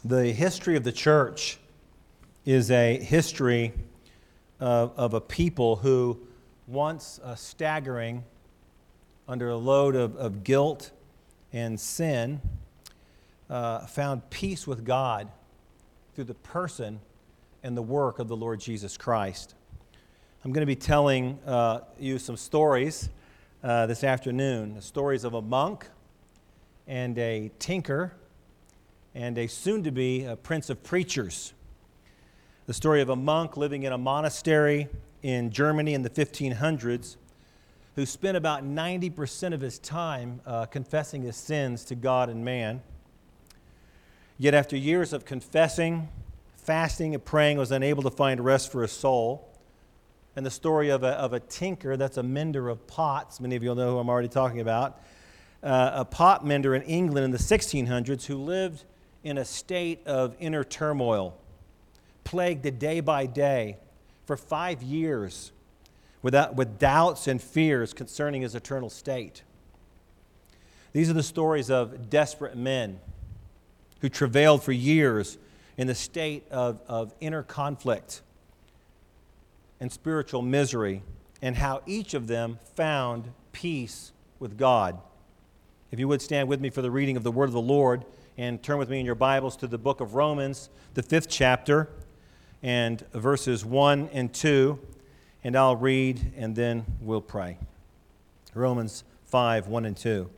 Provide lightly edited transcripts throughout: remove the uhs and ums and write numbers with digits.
The history of the church is a history of a people who, once staggering under a load of guilt and sin, found peace with God through the person and the work of the Lord Jesus Christ. I'm going to be telling you some stories this afternoon, the stories of a monk and a tinker and a soon-to-be prince of preachers. The story of a monk living in a monastery in Germany in the 1500s who spent about 90% of his time confessing his sins to God and man. Yet after years of confessing, fasting, and praying, was unable to find rest for his soul. And the story of a tinker, that's a mender of pots. Many of you will know who I'm already talking about. A pot mender in England in the 1600s who lived in a state of inner turmoil, plagued day by day for 5 years with doubts and fears concerning his eternal state. These are the stories of desperate men who travailed for years in the state of inner conflict and spiritual misery, and how each of them found peace with God. If you would stand with me for the reading of the word of the Lord, and turn with me in your Bibles to the book of Romans, the 5th chapter, and verses 1 and 2, and I'll read and then we'll pray. Romans 5, 1 and 2.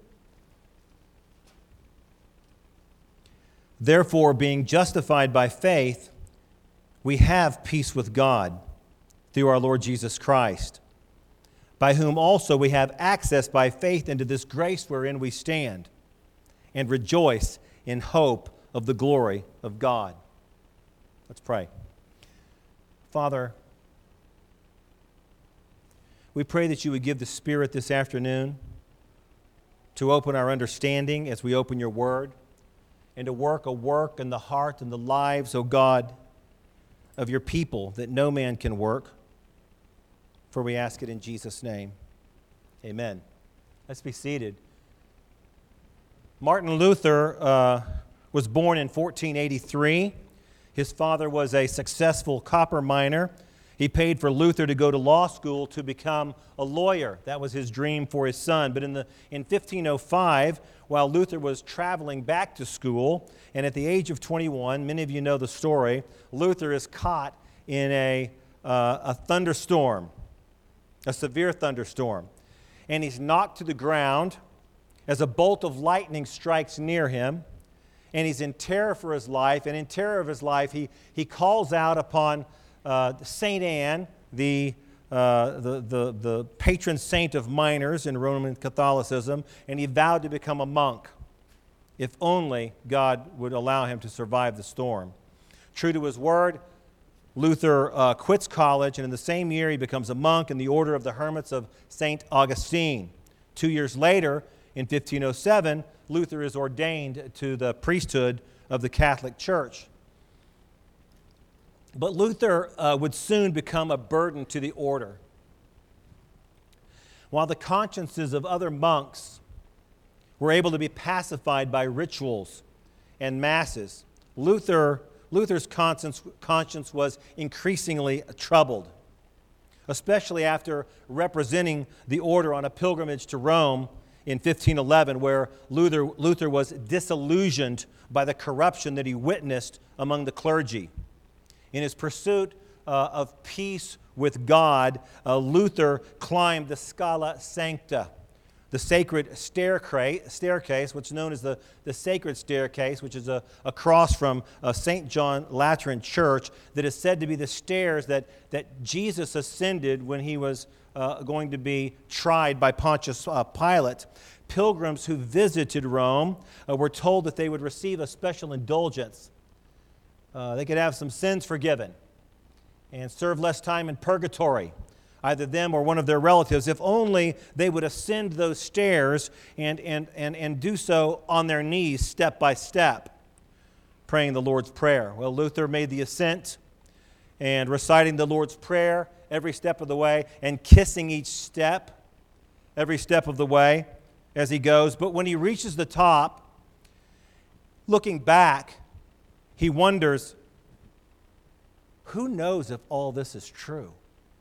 Therefore, being justified by faith, we have peace with God through our Lord Jesus Christ, by whom also we have access by faith into this grace wherein we stand, and rejoice in hope of the glory of God. Let's pray. Father, we pray that you would give the Spirit this afternoon to open our understanding as we open your word, and to work a work in the heart and the lives, O God, of your people that no man can work. For we ask it in Jesus' name. Amen. Let's be seated. Martin Luther was born in 1483. His father was a successful copper miner. He paid for Luther to go to law school to become a lawyer. That was his dream for his son. But in 1505, while Luther was traveling back to school, and at the age of 21, many of you know the story, Luther is caught in a thunderstorm, a severe thunderstorm. And he's knocked to the ground as a bolt of lightning strikes near him, and he's in terror for his life. And in terror of his life, he calls out upon Saint Anne, the patron saint of miners in Roman Catholicism, and he vowed to become a monk if only God would allow him to survive the storm. True to his word, Luther quits college, and in the same year he becomes a monk in the order of the Hermits of St. Augustine. 2 years later, in 1507, Luther is ordained to the priesthood of the Catholic Church. But Luther would soon become a burden to the order. While the consciences of other monks were able to be pacified by rituals and masses, Luther's conscience was increasingly troubled, especially after representing the order on a pilgrimage to Rome in 1511, where Luther was disillusioned by the corruption that he witnessed among the clergy. In his pursuit of peace with God, Luther climbed the Scala Sancta, the sacred staircase, which is known as the Sacred Staircase, which is a cross from St. John Lateran Church, that is said to be the stairs that Jesus ascended when he was going to be tried by Pontius Pilate. Pilgrims who visited Rome were told that they would receive a special indulgence. They could have some sins forgiven and serve less time in purgatory, either them or one of their relatives, if only they would ascend those stairs and do so on their knees step by step, praying the Lord's Prayer. Well, Luther made the ascent and reciting the Lord's Prayer every step of the way and kissing each step, every step of the way as he goes. But when he reaches the top, looking back, he wonders, who knows if all this is true?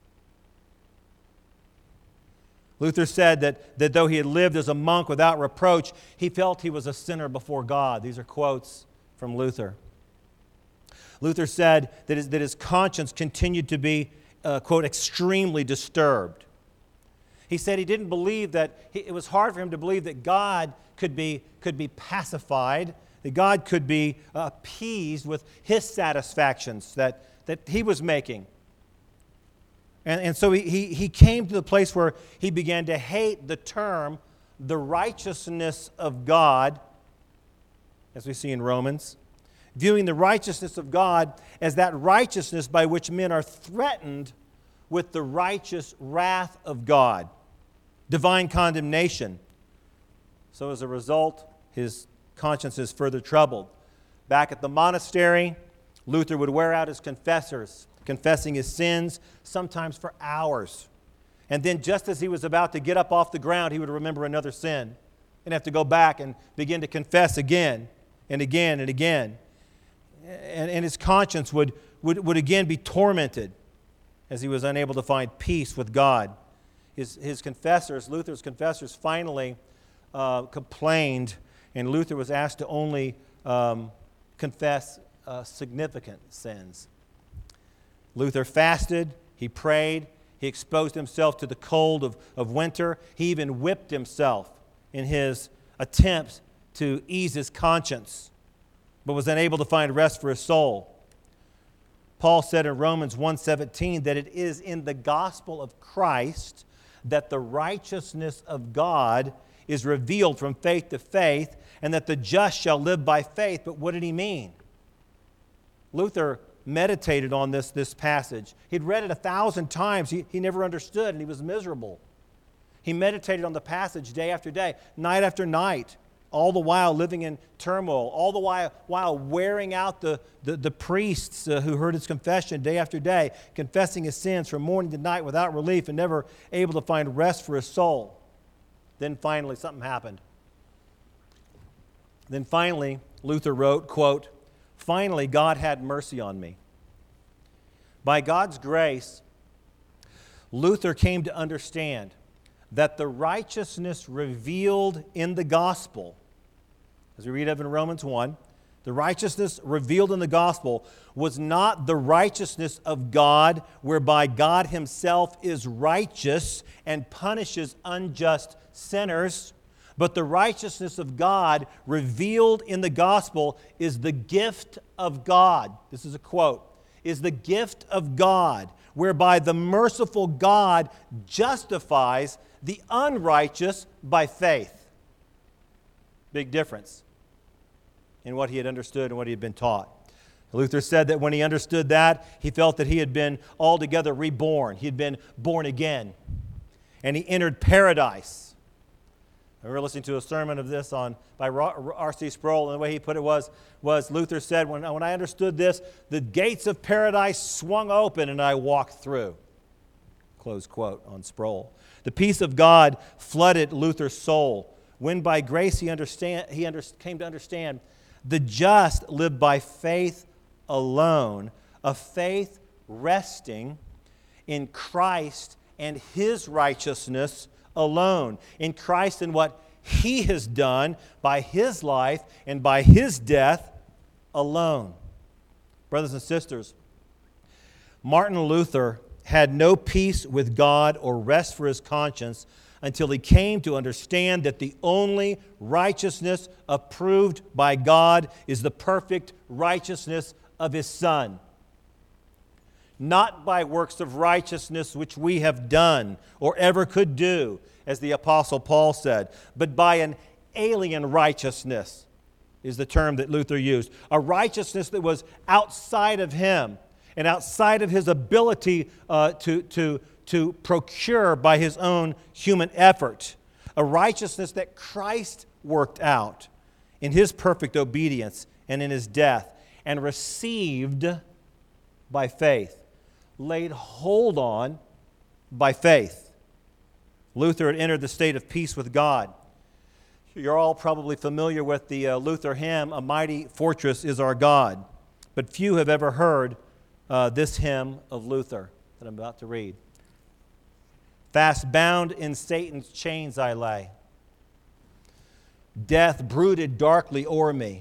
Luther said that though he had lived as a monk without reproach, he felt he was a sinner before God. These are quotes from Luther. Luther said that his conscience continued to be, quote, extremely disturbed. He said he didn't believe it was hard for him to believe that God could be pacified, that God could be appeased with his satisfactions that he was making. And so he came to the place where he began to hate the term, the righteousness of God, as we see in Romans, viewing the righteousness of God as that righteousness by which men are threatened with the righteous wrath of God, divine condemnation. So as a result, his conscience is further troubled. Back at the monastery, Luther would wear out his confessors, confessing his sins, sometimes for hours. And then just as he was about to get up off the ground, he would remember another sin and have to go back and begin to confess again and again and again. And his conscience would again be tormented as he was unable to find peace with God. His confessors, Luther's confessors, finally complained, and Luther was asked to only confess significant sins. Luther fasted, he prayed, he exposed himself to the cold of winter. He even whipped himself in his attempts to ease his conscience, but was unable to find rest for his soul. Paul said in Romans 1:17 that it is in the gospel of Christ that the righteousness of God is revealed from faith to faith, and that the just shall live by faith. But what did he mean? Luther meditated on this passage. He'd read it 1,000 times. He never understood, and he was miserable. He meditated on the passage day after day, night after night, all the while living in turmoil, all the while wearing out the priests who heard his confession day after day, confessing his sins from morning to night without relief and never able to find rest for his soul. Then finally something happened. Then finally, Luther wrote, quote, "Finally, God had mercy on me." By God's grace, Luther came to understand that the righteousness revealed in the gospel, as we read of in Romans 1, the righteousness revealed in the gospel was not the righteousness of God, whereby God himself is righteous and punishes unjust sinners, but the righteousness of God revealed in the gospel is the gift of God. This is a quote. Is the gift of God, whereby the merciful God justifies the unrighteous by faith. Big difference in what he had understood and what he had been taught. Luther said that when he understood that, he felt that he had been altogether reborn. He had been born again. And he entered paradise. We were listening to a sermon of this by R.C. Sproul, and the way he put it was Luther said, when I understood this, the gates of paradise swung open and I walked through. Close quote on Sproul. The peace of God flooded Luther's soul when by grace he came to understand the just live by faith alone, a faith resting in Christ and his righteousness alone, in Christ and what he has done by his life and by his death alone. Brothers and sisters, Martin Luther had no peace with God or rest for his conscience until he came to understand that the only righteousness approved by God is the perfect righteousness of his Son. Not by works of righteousness which we have done or ever could do, as the Apostle Paul said, but by an alien righteousness is the term that Luther used. A righteousness that was outside of him and outside of his ability to procure by his own human effort. A righteousness that Christ worked out in his perfect obedience and in his death and received by faith, laid hold on by faith. Luther had entered the state of peace with God. You're all probably familiar with the Luther hymn, "A Mighty Fortress is Our God." but few have ever heard this hymn of Luther that I'm about to read. Fast bound in Satan's chains I lay. Death brooded darkly o'er me.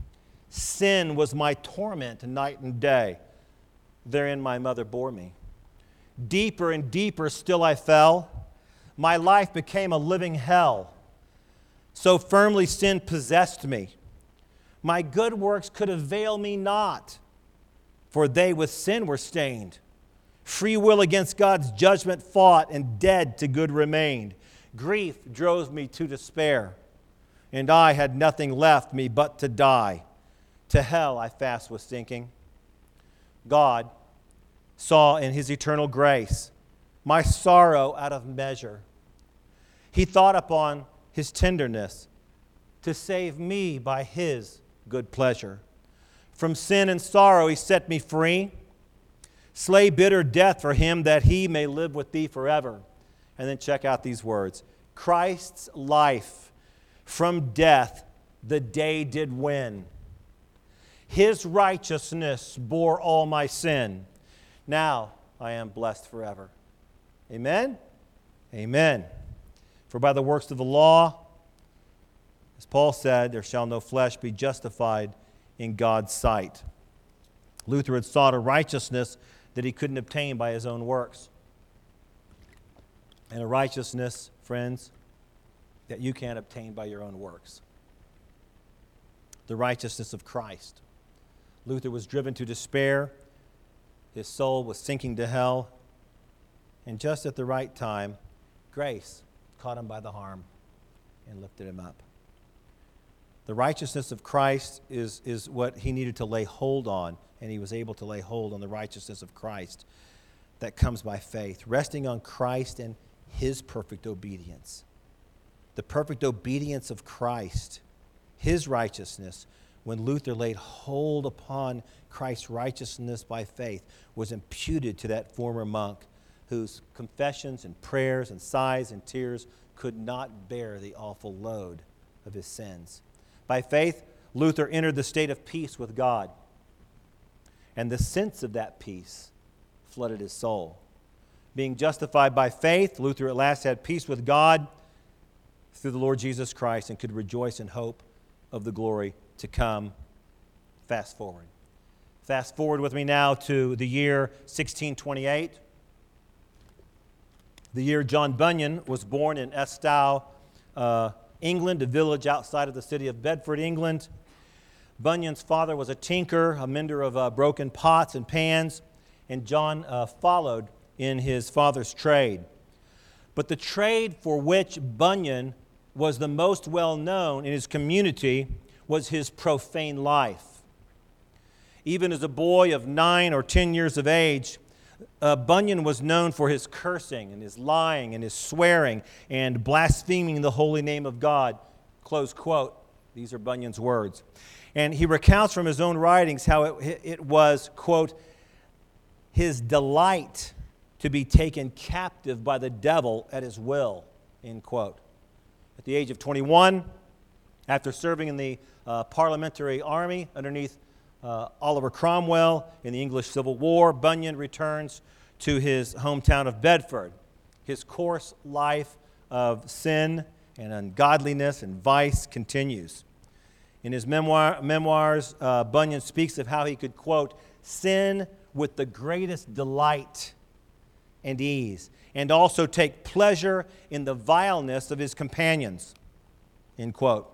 Sin was my torment night and day. Therein my mother bore me. Deeper and deeper still I fell. My life became a living hell. So firmly sin possessed me. My good works could avail me not, for they with sin were stained. Free will against God's judgment fought, and dead to good remained. Grief drove me to despair, and I had nothing left me but to die. To hell I fast was sinking. God saw in His eternal grace my sorrow out of measure. He thought upon His tenderness to save me by His good pleasure. From sin and sorrow He set me free. Slay bitter death for Him that He may live with Thee forever. And then check out these words. Christ's life from death the day did win. His righteousness bore all my sin. Now I am blessed forever. Amen? Amen. For by the works of the law, as Paul said, there shall no flesh be justified in God's sight. Luther had sought a righteousness that he couldn't obtain by his own works. And a righteousness, friends, that you can't obtain by your own works. The righteousness of Christ. Luther was driven to despair. His soul was sinking to hell. And just at the right time, grace caught him by the arm and lifted him up. The righteousness of Christ is what he needed to lay hold on, and he was able to lay hold on the righteousness of Christ that comes by faith, resting on Christ and His perfect obedience. The perfect obedience of Christ, His righteousness, when Luther laid hold upon Christ's righteousness by faith, was imputed to that former monk whose confessions and prayers and sighs and tears could not bear the awful load of his sins. By faith, Luther entered the state of peace with God, and the sense of that peace flooded his soul. Being justified by faith, Luther at last had peace with God through the Lord Jesus Christ and could rejoice in hope of the glory to come. Fast forward. Fast forward with me now to the year 1628. The year John Bunyan was born in Estow, England, a village outside of the city of Bedford, England. Bunyan's father was a tinker, a mender of broken pots and pans, and John followed in his father's trade. But the trade for which Bunyan was the most well known in his community was his profane life. Even as a boy of 9 or 10 years of age, Bunyan was known for his cursing and his lying and his swearing and blaspheming the holy name of God. Close quote. These are Bunyan's words. And he recounts from his own writings how it was, quote, his delight to be taken captive by the devil at his will, end quote. At the age of 21, after serving in the parliamentary army underneath Oliver Cromwell in the English Civil War, Bunyan returns to his hometown of Bedford. His coarse life of sin and ungodliness and vice continues. In his memoirs, Bunyan speaks of how he could, quote, sin with the greatest delight and ease, and also take pleasure in the vileness of his companions, end quote.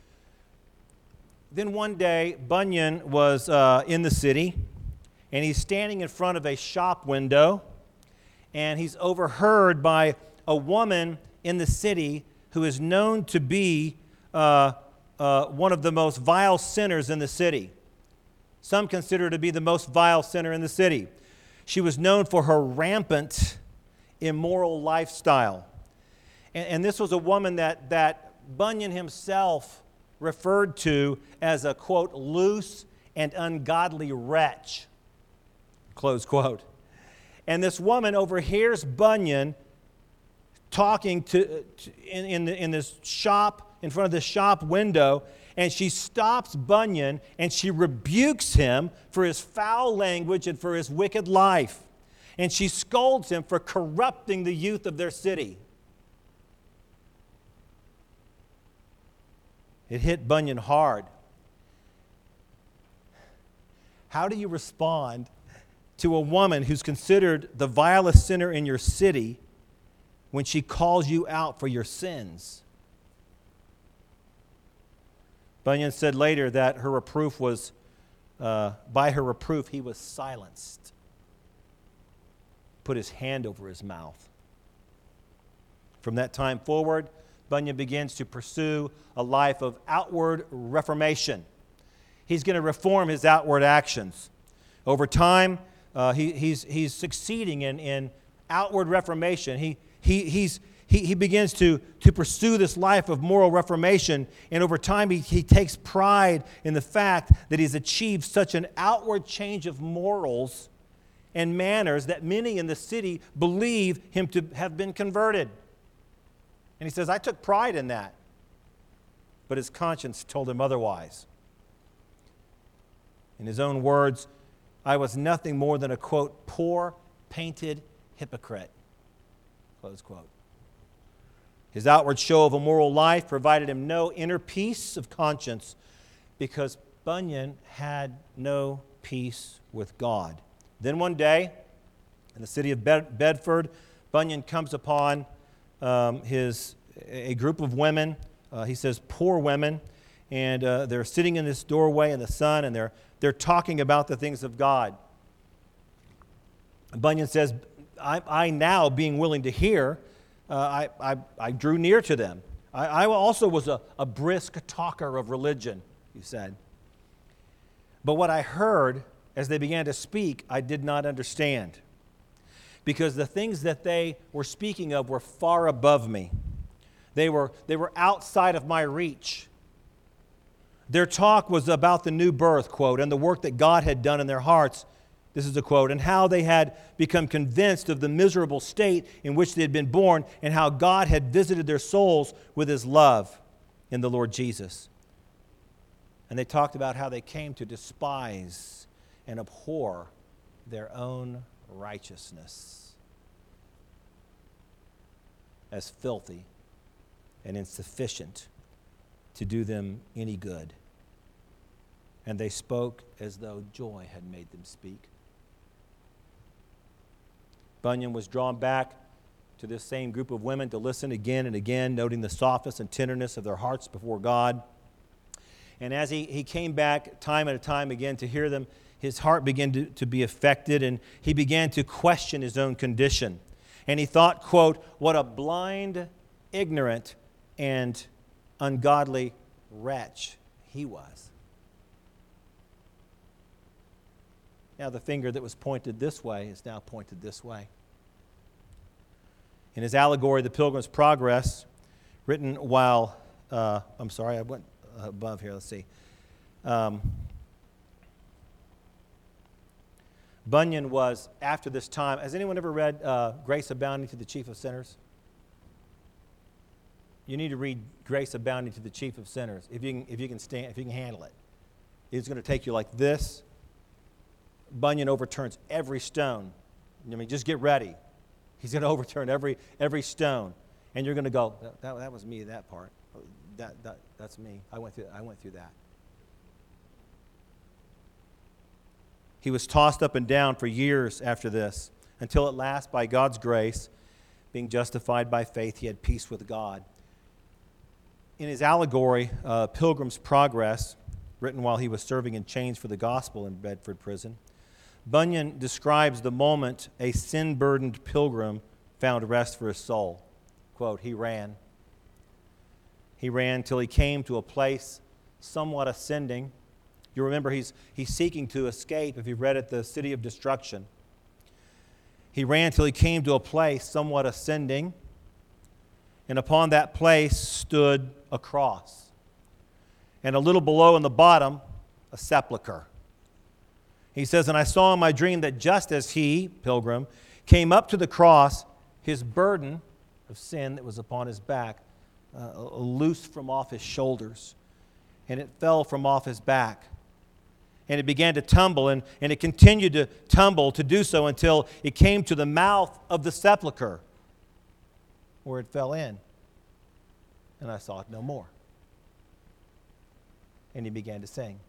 Then one day, Bunyan was in the city, and he's standing in front of a shop window, and he's overheard by a woman in the city who is known to be one of the most vile sinners in the city. Some consider her to be the most vile sinner in the city. She was known for her rampant, immoral lifestyle. And this was a woman that Bunyan himself referred to as a, quote, loose and ungodly wretch, close quote. And this woman overhears Bunyan talking in this shop, in front of this shop window, and she stops Bunyan and she rebukes him for his foul language and for his wicked life. And she scolds him for corrupting the youth of their city. It hit Bunyan hard. How do you respond to a woman who's considered the vilest sinner in your city when she calls you out for your sins? Bunyan said later that her reproof was, by her reproof, he was silenced. Put his hand over his mouth. From that time forward, Bunyan begins to pursue a life of outward reformation. He's going to reform his outward actions. Over time, he's succeeding in outward reformation. He begins to pursue this life of moral reformation, and over time he takes pride in the fact that he's achieved such an outward change of morals and manners that many in the city believe him to have been converted. And he says, I took pride in that. But his conscience told him otherwise. In his own words, I was nothing more than a, quote, poor, painted hypocrite, close quote. His outward show of a moral life provided him no inner peace of conscience because Bunyan had no peace with God. Then one day, in the city of Bedford, Bunyan comes upon a group of women, he says poor women, and they're sitting in this doorway in the sun, and they're talking about the things of God. Bunyan says, I now, being willing to hear, I drew near to them. I also was a brisk talker of religion, he said. But what I heard as they began to speak, I did not understand, because the things that they were speaking of were far above me. They were outside of my reach. Their talk was about the new birth, quote, and the work that God had done in their hearts, this is a quote, and how they had become convinced of the miserable state in which they had been born, and how God had visited their souls with his love in the Lord Jesus. And they talked about how they came to despise and abhor their own righteousness as filthy and insufficient to do them any good. And they spoke as though joy had made them speak. Bunyan was drawn back to this same group of women to listen again and again, noting the softness and tenderness of their hearts before God. And as he came back time and time again to hear them, his heart began to be affected, and he began to question his own condition. And he thought, quote, what a blind, ignorant, and ungodly wretch he was. Now the finger that was pointed this way is now pointed this way. In his allegory, The Pilgrim's Progress, written while, I went above here, let's see. Bunyan was, after this time, has anyone ever read Grace Abounding to the Chief of Sinners? You need to read Grace Abounding to the Chief of Sinners if you can handle it. It's going to take you like this. Bunyan overturns every stone. I mean, just get ready. He's going to overturn every stone, and you're going to go, that was me, that part. That's me. I went through that. He was tossed up and down for years after this, until at last, by God's grace, being justified by faith, he had peace with God. In his allegory, Pilgrim's Progress, written while he was serving in chains for the gospel in Bedford prison, Bunyan describes the moment a sin-burdened pilgrim found rest for his soul. Quote, he ran till he came to a place somewhat ascending. You remember he's seeking to escape, if you've read it, the city of destruction. He ran till he came to a place somewhat ascending, and upon that place stood a cross. And a little below in the bottom, a sepulcher. He says, and I saw in my dream that just as he, pilgrim, came up to the cross, his burden of sin that was upon his back loosed from off his shoulders. and it fell from off his back. And it began to tumble, and it continued to tumble, to do so until it came to the mouth of the sepulchre, where it fell in. And I saw it no more. And he began to sing.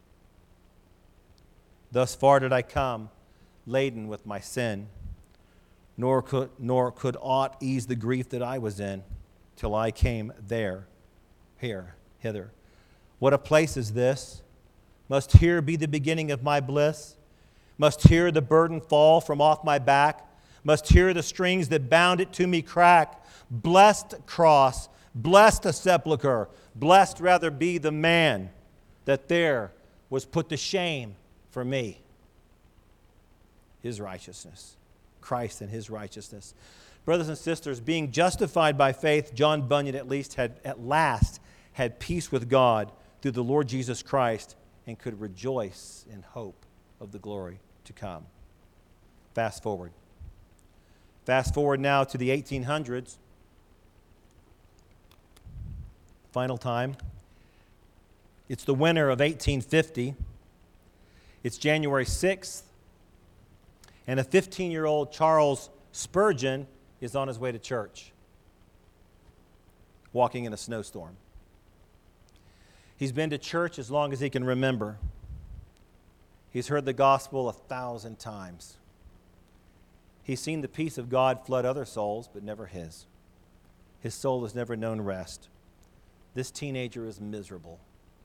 Thus far did I come, laden with my sin, nor could aught ease the grief that I was in, till I came hither. What a place is this! Must here be the beginning of my bliss? Must here the burden fall from off my back? Must here the strings that bound it to me crack? Blessed cross, blessed the sepulchre, blessed rather be the man that there was put to shame for me. His righteousness, Christ and his righteousness. Brothers and sisters, being justified by faith, John Bunyan at last had peace with God through the Lord Jesus Christ, and could rejoice in hope of the glory to come. Fast forward. Fast forward now to the 1800s. Final time. It's the winter of 1850. It's January 6th. And a 15-year-old Charles Spurgeon is on his way to church, walking in a snowstorm. He's been to church as long as he can remember. He's heard the gospel 1,000 times. He's seen the peace of God flood other souls, but never his. His soul has never known rest. This teenager is miserable.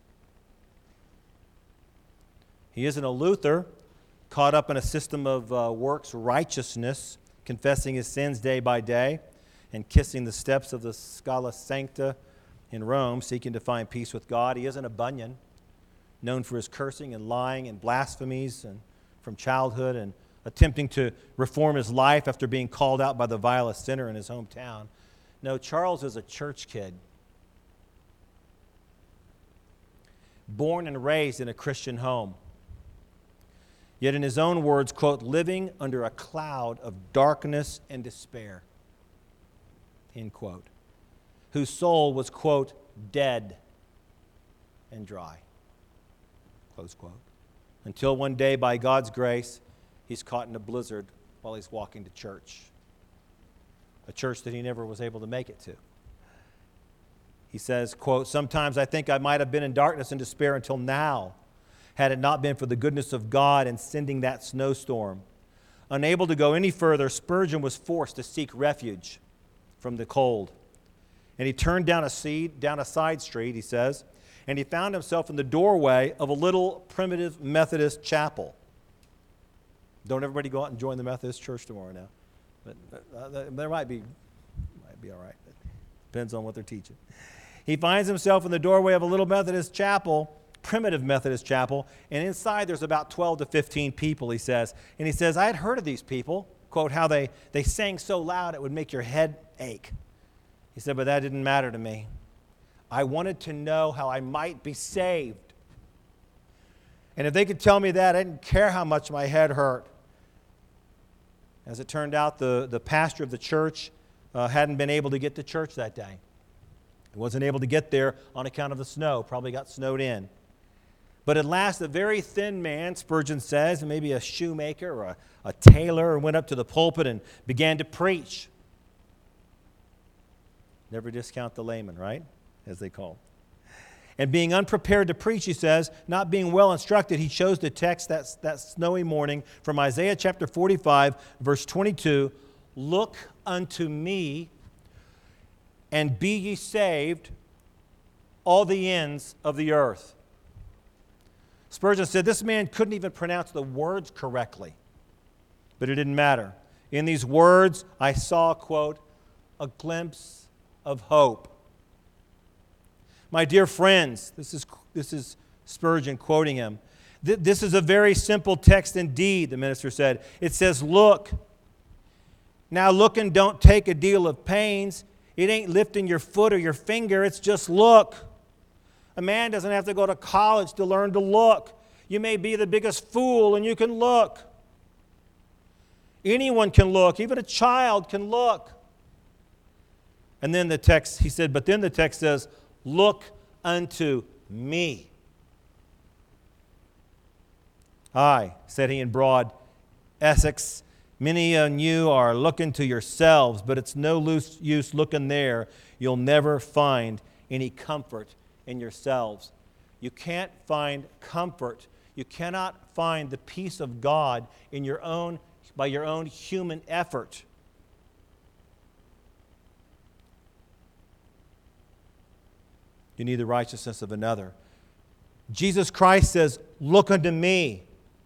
He isn't a Luther, caught up in a system of works righteousness, confessing his sins day by day, and kissing the steps of the Scala Sancta in Rome, seeking to find peace with God. He isn't a Bunyan, known for his cursing and lying and blasphemies and from childhood, and attempting to reform his life after being called out by the vilest sinner in his hometown. No, Charles is a church kid, born and raised in a Christian home, yet in his own words, quote, living under a cloud of darkness and despair, end quote, whose soul was, quote, dead and dry, close quote, until one day, by God's grace, he's caught in a blizzard while he's walking to church, a church that he never was able to make it to. He says, quote, sometimes I think I might have been in darkness and despair until now, had it not been for the goodness of God in sending that snowstorm. Unable to go any further, Spurgeon was forced to seek refuge from the cold. And he turned down a side street, he says, and he found himself in the doorway of a little primitive Methodist chapel. Don't everybody go out and join the Methodist church tomorrow now. But there might be all right. Depends on what they're teaching. He finds himself in the doorway of a little Methodist chapel, primitive Methodist chapel, and inside there's about 12 to 15 people, he says. And he says, I had heard of these people, quote, how they sang so loud it would make your head ache. He said, but that didn't matter to me. I wanted to know how I might be saved. And if they could tell me that, I didn't care how much my head hurt. As it turned out, the pastor of the church hadn't been able to get to church that day. He wasn't able to get there on account of the snow, probably got snowed in. But at last, a very thin man, Spurgeon says, maybe a shoemaker or a tailor, went up to the pulpit and began to preach. Never discount the layman, right? As they call. And being unprepared to preach, he says, not being well instructed, he chose the text that snowy morning from Isaiah chapter 45, verse 22, look unto me, and be ye saved, all the ends of the earth. Spurgeon said this man couldn't even pronounce the words correctly, but it didn't matter. In these words, I saw, quote, a glimpse of hope. My dear friends, this is Spurgeon quoting him. This is a very simple text indeed, the minister said. It says, look. Now look and don't take a deal of pains. It ain't lifting your foot or your finger, it's just look. A man doesn't have to go to college to learn to look. You may be the biggest fool and you can look. Anyone can look, even a child can look. And then the text, he said, but then the text says, look unto me. Aye, said he in broad Essex, many of you are looking to yourselves, but it's no use looking there. You'll never find any comfort in yourselves. You can't find comfort. You cannot find the peace of God by your own human effort. You need the righteousness of another. Jesus Christ says, look unto me.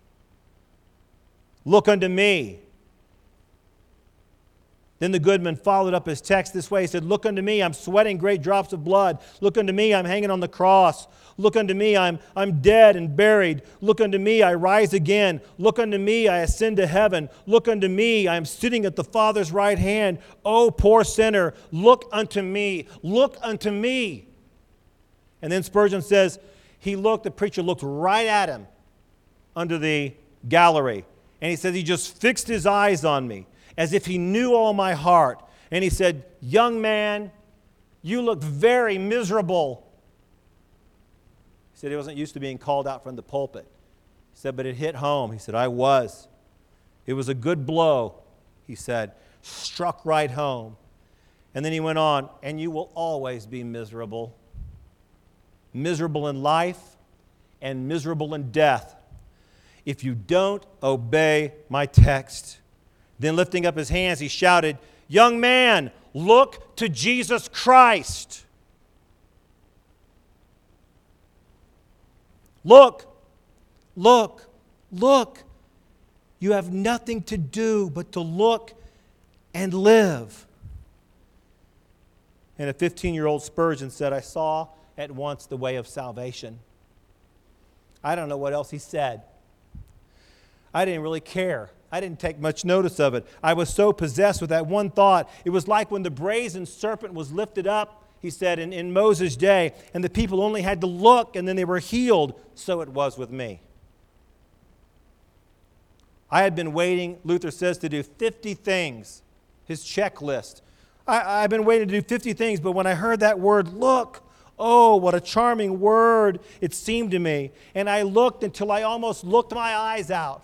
Look unto me. Then the goodman followed up his text this way. He said, look unto me, I'm sweating great drops of blood. Look unto me, I'm hanging on the cross. Look unto me, I'm dead and buried. Look unto me, I rise again. Look unto me, I ascend to heaven. Look unto me, I am sitting at the Father's right hand. O poor sinner, look unto me. Look unto me. And then Spurgeon says, the preacher looked right at him under the gallery. And he says he just fixed his eyes on me as if he knew all my heart. And he said, young man, you look very miserable. He said he wasn't used to being called out from the pulpit. He said, but it hit home. He said, I was. It was a good blow, he said, struck right home. And then he went on, and you will always be miserable. Miserable in life and miserable in death if you don't obey my text. Then lifting up his hands, he shouted, young man, look to Jesus Christ. Look, look, look. You have nothing to do but to look and live. And a 15-year-old Spurgeon said, I saw at once the way of salvation. I don't know what else he said. I didn't really care. I didn't take much notice of it. I was so possessed with that one thought. It was like when the brazen serpent was lifted up, he said, in Moses' day, and the people only had to look and then they were healed. So it was with me. I had been waiting, Luther says, to do 50 things, his checklist. I've been waiting to do 50 things, but when I heard that word, look, oh, what a charming word it seemed to me. And I looked until I almost looked my eyes out.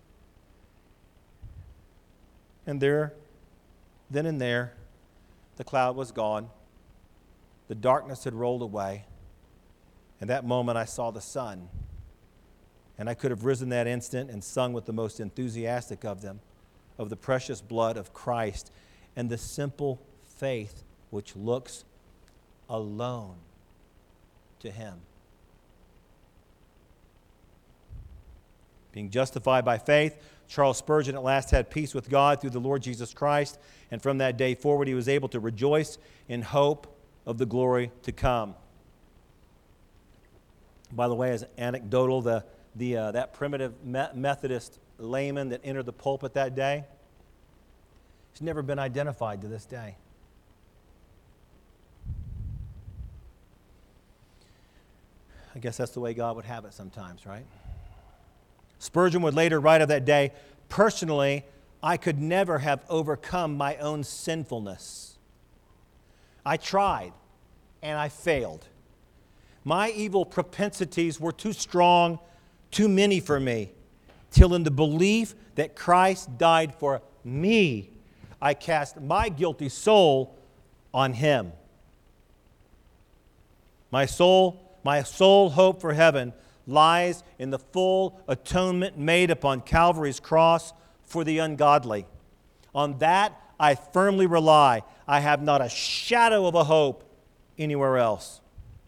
And then and there, the cloud was gone. The darkness had rolled away. And that moment I saw the sun. And I could have risen that instant and sung with the most enthusiastic of them, of the precious blood of Christ and the simple faith which looks alone to him. Being justified by faith, Charles Spurgeon at last had peace with God through the Lord Jesus Christ, and from that day forward he was able to rejoice in hope of the glory to come. By the way, as anecdotal, that primitive Methodist layman that entered the pulpit that day, he's never been identified to this day. I guess that's the way God would have it sometimes, right? Spurgeon would later write of that day, personally, I could never have overcome my own sinfulness. I tried, and I failed. My evil propensities were too strong, too many for me, till in the belief that Christ died for me, I cast my guilty soul on him. My sole hope for heaven lies in the full atonement made upon Calvary's cross for the ungodly. On that I firmly rely. I have not a shadow of a hope anywhere else.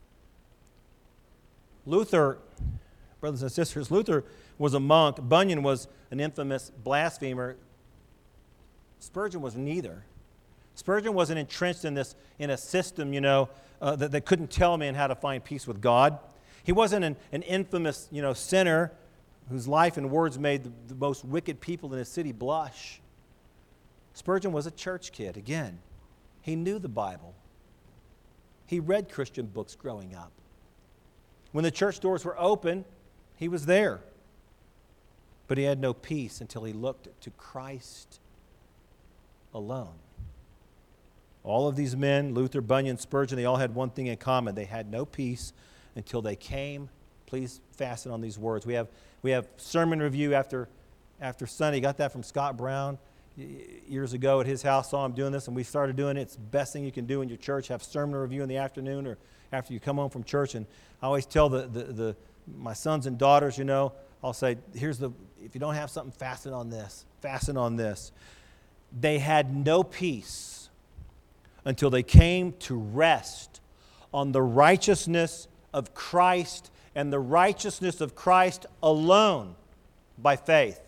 Luther, brothers and sisters, Luther was a monk. Bunyan was an infamous blasphemer. Spurgeon was neither. Spurgeon wasn't entrenched in a system, that couldn't tell man how to find peace with God. He wasn't an infamous, sinner whose life and words made the most wicked people in his city blush. Spurgeon was a church kid. Again, he knew the Bible. He read Christian books growing up. When the church doors were open, he was there. But he had no peace until he looked to Christ alone. All of these men, Luther, Bunyan, Spurgeon, they all had one thing in common. They had no peace until they came. Please fasten on these words. We have sermon review after Sunday. Got that from Scott Brown years ago at his house. Saw him doing this, and we started doing it. It's the best thing you can do in your church. Have sermon review in the afternoon or after you come home from church. And I always tell my sons and daughters, I'll say, if you don't have something, fasten on this. Fasten on this. They had no peace until they came to rest on the righteousness of Christ and the righteousness of Christ alone by faith.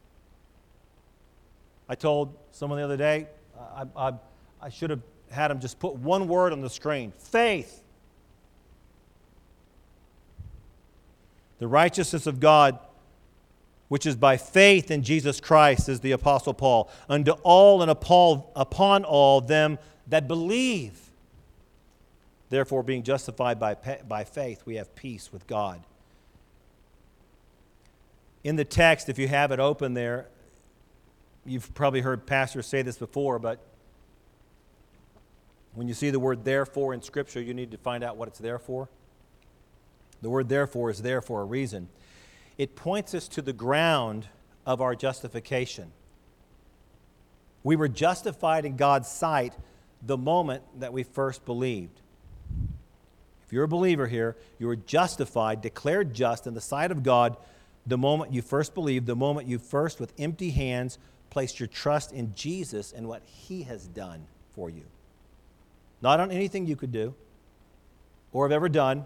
I told someone the other day, I should have had them just put one word on the screen: faith. The righteousness of God, which is by faith in Jesus Christ, says the Apostle Paul, unto all and upon all them that believe. Therefore, being justified by faith, we have peace with God. In the text, if you have it open there, you've probably heard pastors say this before, but when you see the word therefore in Scripture, you need to find out what it's there for. The word therefore is there for a reason. It points us to the ground of our justification. We were justified in God's sight the moment that we first believed. If you're a believer here, you were justified, declared just in the sight of God the moment you first believed, the moment you first, with empty hands, placed your trust in Jesus and what He has done for you. Not on anything you could do or have ever done.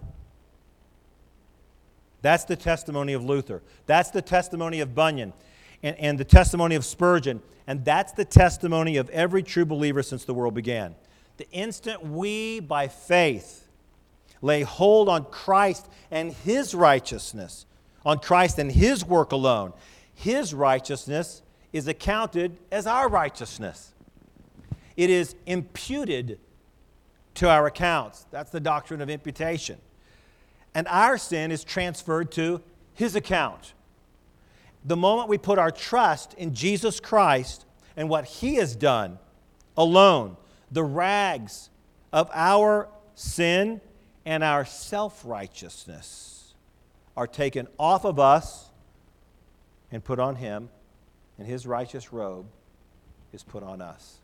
That's the testimony of Luther. That's the testimony of Bunyan and the testimony of Spurgeon. And that's the testimony of every true believer since the world began. The instant we, by faith, lay hold on Christ and His righteousness, on Christ and His work alone, His righteousness is accounted as our righteousness. It is imputed to our accounts. That's the doctrine of imputation. And our sin is transferred to His account. The moment we put our trust in Jesus Christ and what He has done alone, the rags of our sin and our self-righteousness are taken off of us and put on Him, and His righteous robe is put on us.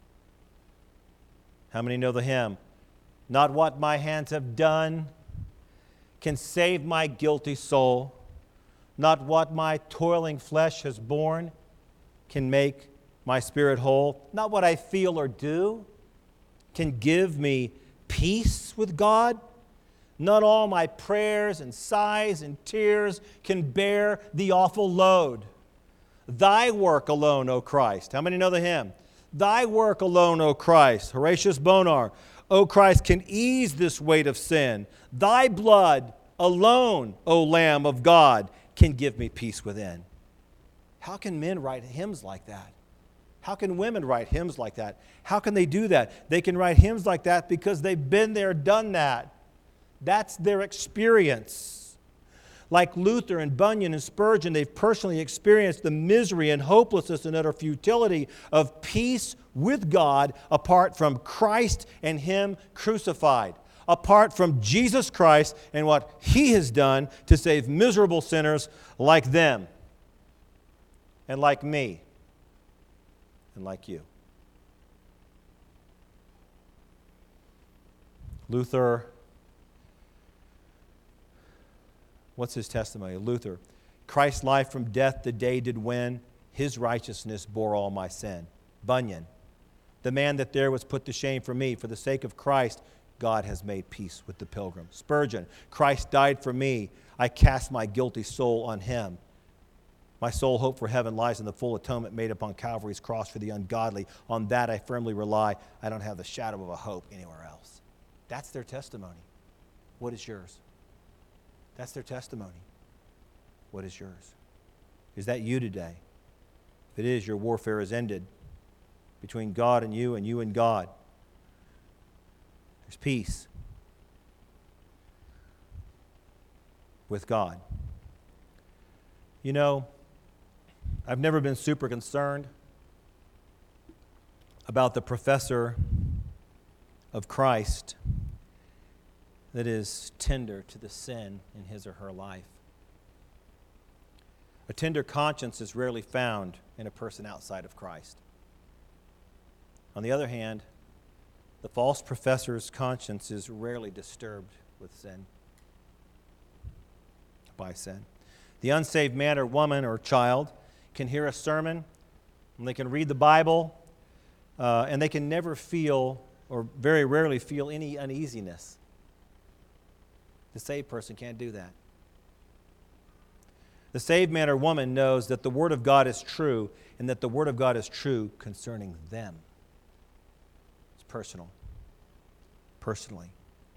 How many know the hymn? Not what my hands have done can save my guilty soul. Not what my toiling flesh has borne can make my spirit whole. Not what I feel or do can give me peace with God. Not all my prayers and sighs and tears can bear the awful load. Thy work alone, O Christ. How many know the hymn? Thy work alone, O Christ. Horatius Bonar. O Christ, can ease this weight of sin. Thy blood alone, O Lamb of God, can give me peace within. How can men write hymns like that? How can women write hymns like that? How can they do that? They can write hymns like that because they've been there, done that. That's their experience. Like Luther and Bunyan and Spurgeon, they've personally experienced the misery and hopelessness and utter futility of peace with God apart from Christ and Him crucified, apart from Jesus Christ and what He has done to save miserable sinners like them and like me and like you. Luther, what's his testimony? Luther, Christ's life from death the day did win, His righteousness bore all my sin. Bunyan, the man that there was put to shame for me, for the sake of Christ, God has made peace with the pilgrim. Spurgeon, Christ died for me, I cast my guilty soul on Him. My sole hope for heaven lies in the full atonement made upon Calvary's cross for the ungodly. On that I firmly rely. I don't have the shadow of a hope anywhere else. That's their testimony. What is yours? That's their testimony. What is yours? Is that you today? If it is, your warfare is ended between God and you and God. There's peace with God. You know, I've never been super concerned about the professor of Christ that is tender to the sin in his or her life. A tender conscience is rarely found in a person outside of Christ. On the other hand, the false professor's conscience is rarely disturbed with sin, by sin. The unsaved man or woman or child can hear a sermon, and they can read the Bible, and they can never feel, or very rarely feel, any uneasiness. The saved person can't do that. The saved man or woman knows that the Word of God is true, and that the Word of God is true concerning them. It's personal. Personally.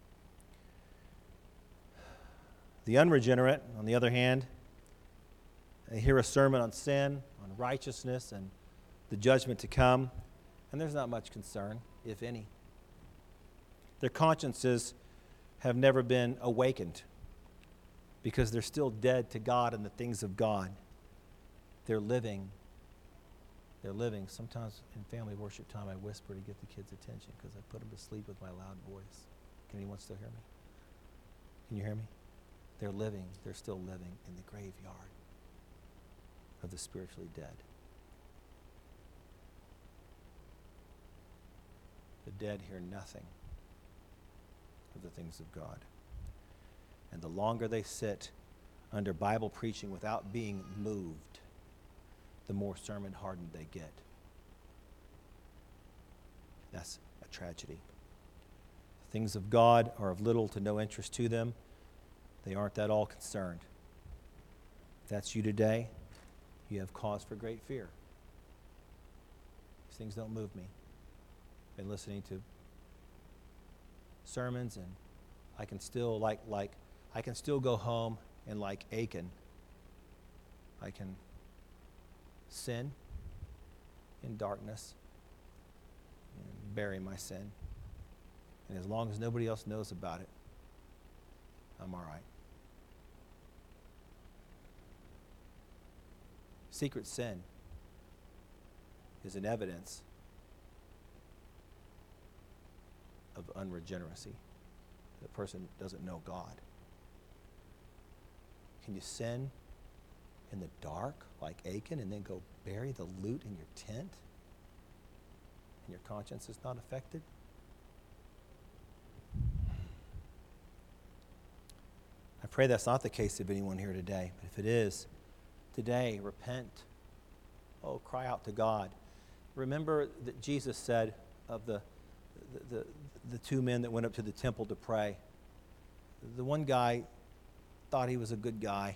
The unregenerate, on the other hand, they hear a sermon on sin, on righteousness, and the judgment to come, and there's not much concern, if any. Their consciences have never been awakened because they're still dead to God and the things of God. They're living. Sometimes in family worship time, I whisper to get the kids' attention because I put them to sleep with my loud voice. Can anyone still hear me? Can you hear me? They're living. They're still living in the graveyard of the spiritually dead. The dead hear nothing of the things of God. And the longer they sit under Bible preaching without being moved, the more sermon hardened they get. That's a tragedy. The things of God are of little to no interest to them. They aren't at all concerned. If that's you today, you have cause for great fear. These things don't move me. I've been listening to sermons, and I can still I can still go home and like Achan, I can sin in darkness and bury my sin. And as long as nobody else knows about it, I'm all right. Secret sin is an evidence of unregeneracy. The person doesn't know God. Can you sin in the dark like Achan and then go bury the loot in your tent and your conscience is not affected? I pray that's not the case of anyone here today. But if it is, today, repent. Oh, cry out to God. Remember that Jesus said of the two men that went up to the temple to pray. The one guy thought he was a good guy.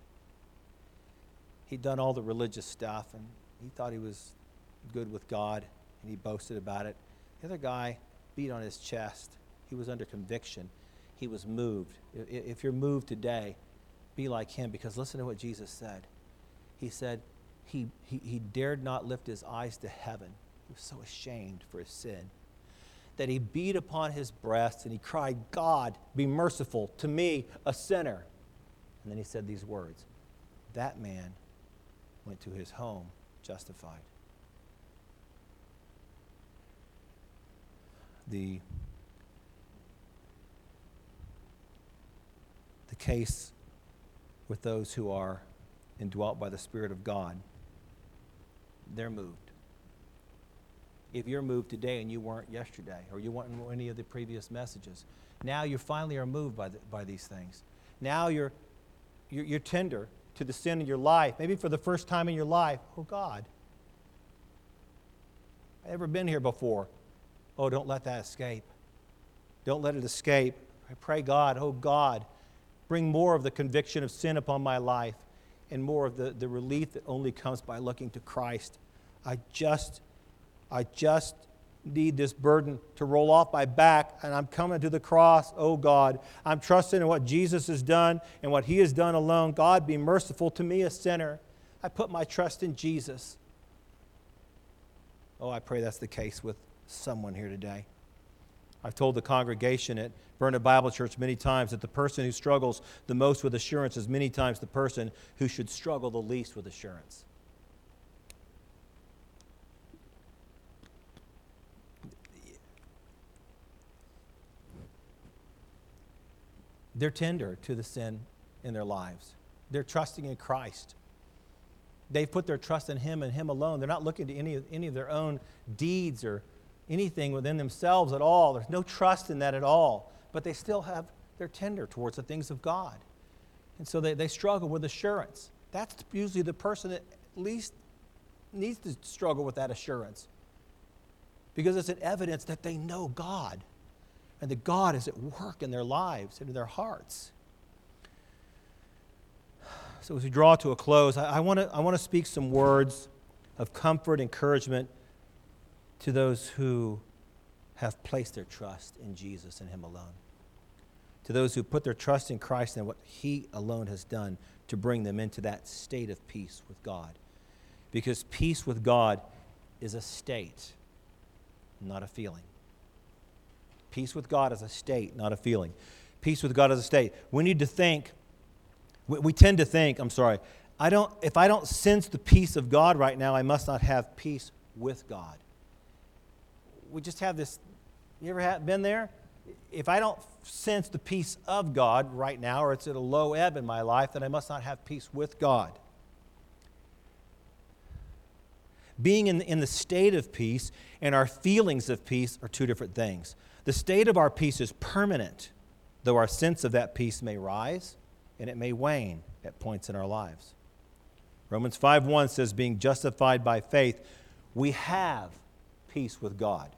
He'd done all the religious stuff, and he thought he was good with God, and he boasted about it. The other guy beat on his chest. He was under conviction. He was moved. If you're moved today, be like him, because listen to what Jesus said. He said he dared not lift his eyes to heaven. He was so ashamed for his sin that he beat upon his breast and he cried, God, be merciful to me, a sinner. And then he said these words, that man went to his home justified. The case with those who are indwelt by the Spirit of God, they're moved. If you're moved today and you weren't yesterday, or you weren't in any of the previous messages, now you finally are moved by these things. Now you're tender to the sin in your life, maybe for the first time in your life. Oh God, I've never been here before. Oh, don't let that escape. Don't let it escape. I pray God, oh God, bring more of the conviction of sin upon my life and more of the relief that only comes by looking to Christ. I just need this burden to roll off my back, and I'm coming to the cross. Oh God, I'm trusting in what Jesus has done and what He has done alone. God, be merciful to me, a sinner. I put my trust in Jesus. Oh, I pray that's the case with someone here today. I've told the congregation at Burnet Bible Church many times that the person who struggles the most with assurance is many times the person who should struggle the least with assurance. They're tender to the sin in their lives. They're trusting in Christ. They've put their trust in Him and Him alone. They're not looking to any of their own deeds or anything within themselves at all. There's no trust in that at all. But they're tender towards the things of God. And so they struggle with assurance. That's usually the person that least needs to struggle with that assurance, because it's an evidence that they know God and that God is at work in their lives and in their hearts. So as we draw to a close, I want to speak some words of comfort, encouragement to those who have placed their trust in Jesus and Him alone. To those who put their trust in Christ and what He alone has done to bring them into that state of peace with God. Because peace with God is a state, not a feeling. Peace with God is a state, not a feeling. Peace with God is a state. We need to think, we tend to think, if I don't sense the peace of God right now, I must not have peace with God. We just have this, you ever been there? If I don't sense the peace of God right now, or it's at a low ebb in my life, then I must not have peace with God. Being in the state of peace and our feelings of peace are two different things. The state of our peace is permanent, though our sense of that peace may rise and it may wane at points in our lives. Romans 5:1 says, being justified by faith, we have peace with God.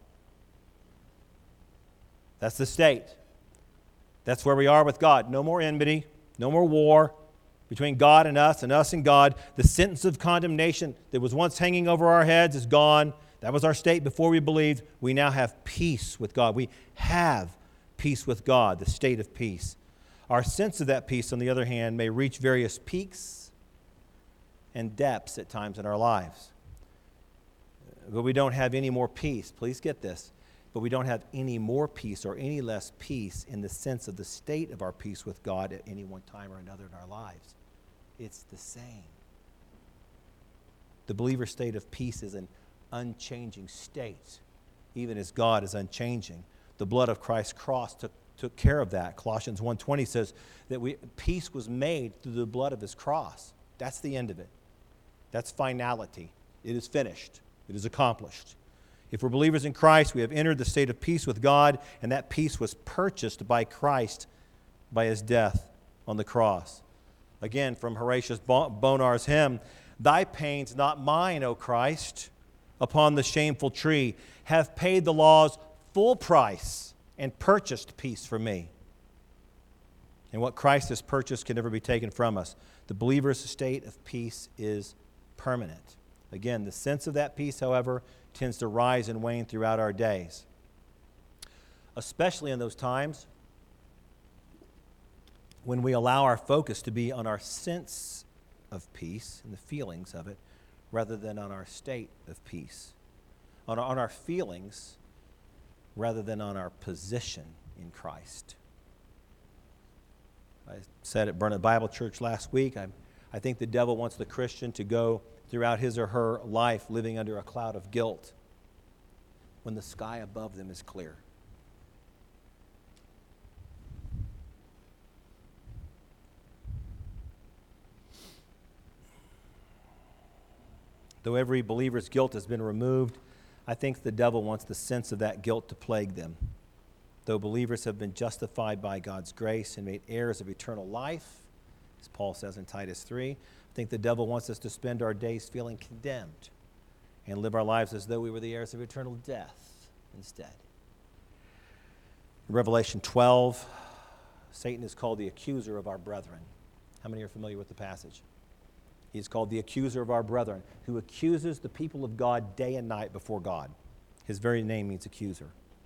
That's the state. That's where we are with God. No more enmity, no more war between God and us and God. The sentence of condemnation that was once hanging over our heads is gone. That was our state before we believed. We now have peace with God. We have peace with God, the state of peace. Our sense of that peace, on the other hand, may reach various peaks and depths at times in our lives. But we don't have any more peace. Please get this. But we don't have any more peace or any less peace in the sense of the state of our peace with God at any one time or another in our lives. It's the same. The believer's state of peace is an unchanging state, even as God is unchanging. The blood of Christ's cross took care of that. Colossians 1:20 says that peace was made through the blood of His cross. That's the end of it. That's finality. It is finished. It is accomplished. If we're believers in Christ, we have entered the state of peace with God, and that peace was purchased by Christ by His death on the cross. Again, from Horatius Bonar's hymn, thy pains, not mine, O Christ, upon the shameful tree, have paid the law's full price and purchased peace for me. And what Christ has purchased can never be taken from us. The believer's state of peace is permanent. Again, the sense of that peace, however, tends to rise and wane throughout our days, especially in those times when we allow our focus to be on our sense of peace and the feelings of it rather than on our state of peace, on our feelings rather than on our position in Christ. I said at Burnet Bible Church last week, I think the devil wants the Christian to go throughout his or her life living under a cloud of guilt when the sky above them is clear. Though every believer's guilt has been removed, I think the devil wants the sense of that guilt to plague them. Though believers have been justified by God's grace and made heirs of eternal life, as Paul says in Titus 3, I think the devil wants us to spend our days feeling condemned and live our lives as though we were the heirs of eternal death instead. In Revelation 12, Satan is called the accuser of our brethren. How many are familiar with the passage? He is called the accuser of our brethren, who accuses the people of God day and night before God. His very name means accuser.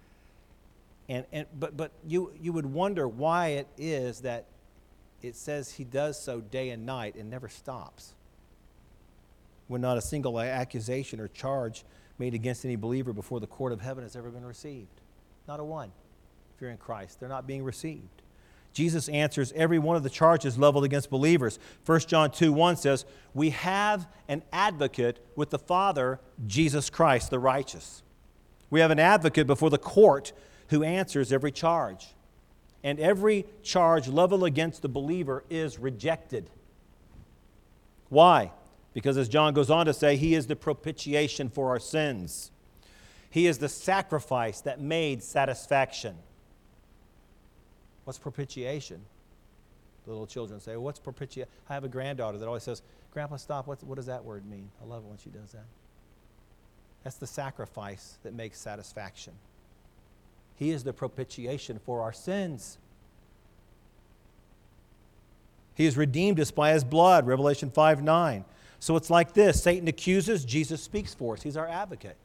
But you would wonder why it is that it says he does so day and night and never stops, when not a single accusation or charge made against any believer before the court of heaven has ever been received. Not a one. If you're in Christ, they're not being received. Jesus answers every one of the charges leveled against believers. 1 John 2:1 says, we have an advocate with the Father, Jesus Christ, the righteous. We have an advocate before the court who answers every charge. and every charge leveled against the believer is rejected. Why? Because as John goes on to say, he is the propitiation for our sins. He is the sacrifice that made satisfaction. What's propitiation? The little children say, what's propitiation? I have a granddaughter that always says, Grandpa, stop. What does that word mean? I love it when she does that. That's the sacrifice that makes satisfaction. He is the propitiation for our sins. He has redeemed us by his blood, Revelation 5:9. So it's like this. Satan accuses, Jesus speaks for us. He's our advocate.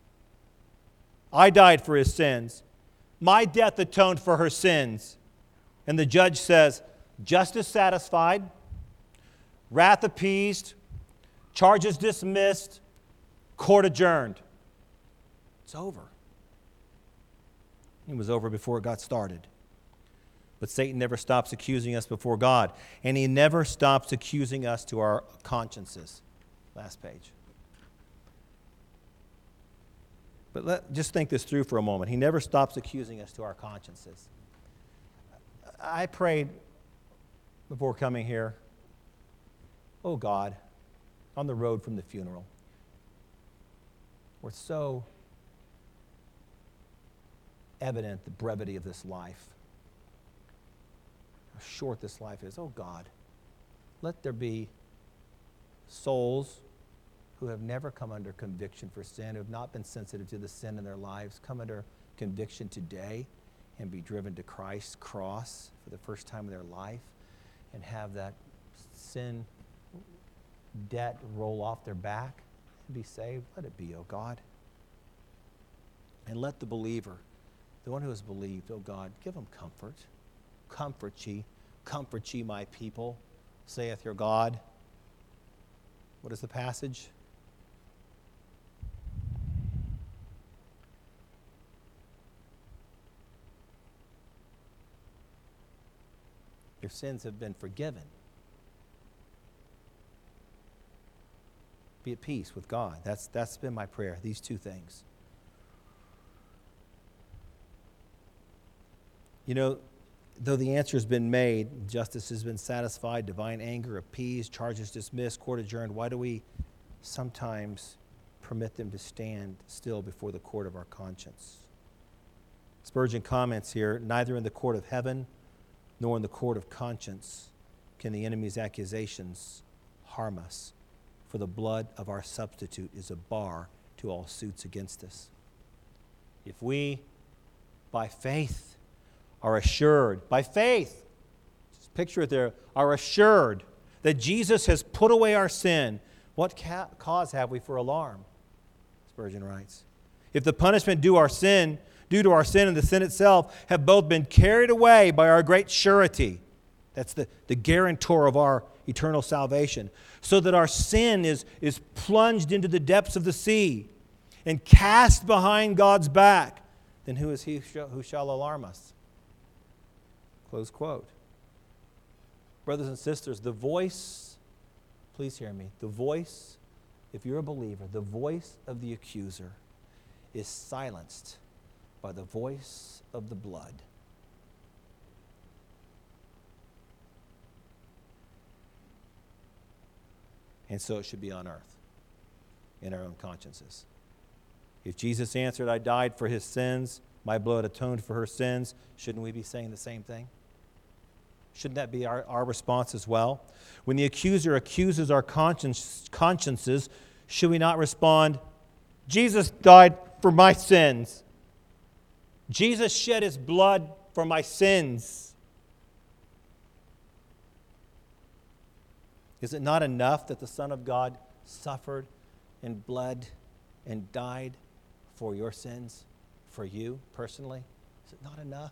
I died for his sins. My death atoned for her sins. And the judge says, justice satisfied, wrath appeased, charges dismissed, court adjourned. It's over. It was over before it got started. But Satan never stops accusing us before God. And he never stops accusing us to our consciences. Last page. But just think this through for a moment. He never stops accusing us to our consciences. I prayed before coming here, oh God, on the road from the funeral, we're so evident the brevity of this life, how short this life is. Oh God, let there be souls who have never come under conviction for sin, who have not been sensitive to the sin in their lives, come under conviction today and be driven to Christ's cross for the first time in their life and have that sin debt roll off their back and be saved. Let it be, oh God. And let the believer, the one who has believed, oh God, give him comfort. Comfort ye my people, saith your God. What is the passage? Your sins have been forgiven. Be at peace with God. That's been my prayer, these two things. You know, though the answer has been made, justice has been satisfied, divine anger appeased, charges dismissed, court adjourned, why do we sometimes permit them to stand still before the court of our conscience? Spurgeon comments here, neither in the court of heaven nor in the court of conscience can the enemy's accusations harm us, for the blood of our substitute is a bar to all suits against us. If we, by faith, are assured, by faith, just picture it there, are assured that Jesus has put away our sin, what cause have we for alarm? Spurgeon writes. If the punishment due to our sin and the sin itself have both been carried away by our great surety, that's the guarantor of our eternal salvation, so that our sin is plunged into the depths of the sea and cast behind God's back, then who is he who shall alarm us? Close quote. Brothers and sisters, the voice, please hear me, the voice, if you're a believer, the voice of the accuser is silenced by the voice of the blood. And so it should be on earth, in our own consciences. If Jesus answered, I died for his sins, my blood atoned for her sins, shouldn't we be saying the same thing? Shouldn't that be our response as well? When the accuser accuses our consciences, should we not respond, Jesus died for my sins. Jesus shed his blood for my sins. Is it not enough that the Son of God suffered and bled and died for your sins, for you personally? Is it not enough?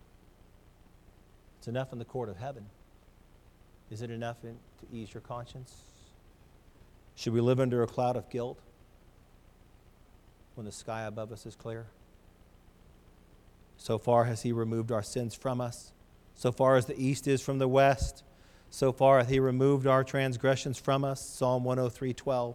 It's enough in the court of heaven. Is it enough to ease your conscience? Should we live under a cloud of guilt when the sky above us is clear? So far has he removed our sins from us. So far as the east is from the west, so far hath he removed our transgressions from us. Psalm 103:12.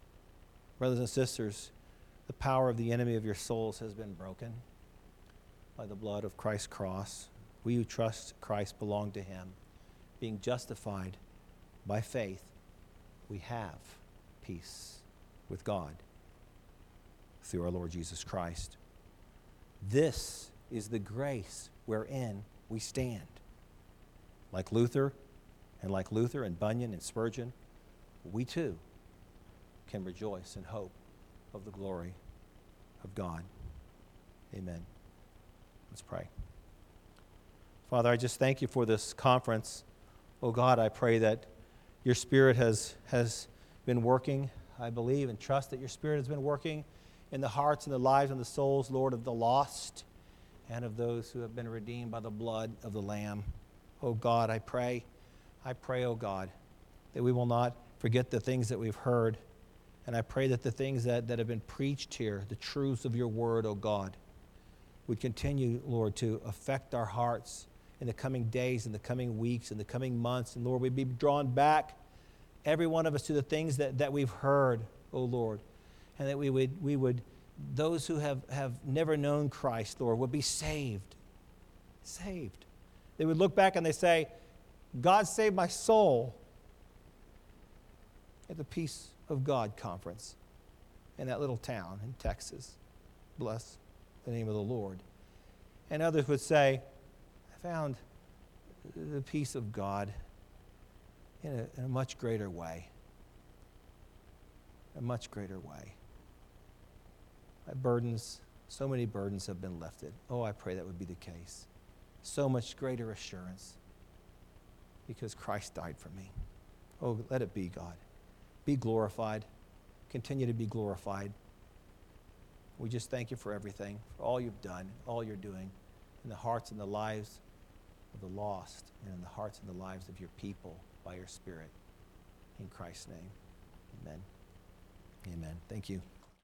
Brothers and sisters, the power of the enemy of your souls has been broken. by the blood of Christ's cross. We who trust Christ belong to him. Being justified by faith, we have peace with God through our Lord Jesus Christ. This is the grace wherein we stand. Like Luther and Bunyan and Spurgeon, we too can rejoice in hope of the glory of God. Amen. Let's pray. Father, I just thank you for this conference. Oh God, I pray that your Spirit has been working. I believe and trust that your Spirit has been working in the hearts and the lives and the souls, Lord, of the lost and of those who have been redeemed by the blood of the Lamb. Oh God, I pray, oh God, that we will not forget the things that we've heard. And I pray that the things that have been preached here, the truths of your word, oh God, would continue, Lord, to affect our hearts in the coming days, in the coming weeks, in the coming months. And Lord, we'd be drawn back, every one of us, to the things that we've heard, oh Lord. And that we would those who have never known Christ, Lord, would be saved. Saved. They would look back and they say, God saved my soul at the Peace of God conference in that little town in Texas. Bless the name of the Lord. And others would say, I found the peace of God in a much greater way. A much greater way. My burdens, so many burdens have been lifted. Oh, I pray that would be the case. So much greater assurance because Christ died for me. Oh, let it be, God. Be glorified. Continue to be glorified. We just thank you for everything, for all you've done, all you're doing in the hearts and the lives of the lost and in the hearts and the lives of your people by your Spirit. In Christ's name, amen. Amen. Thank you.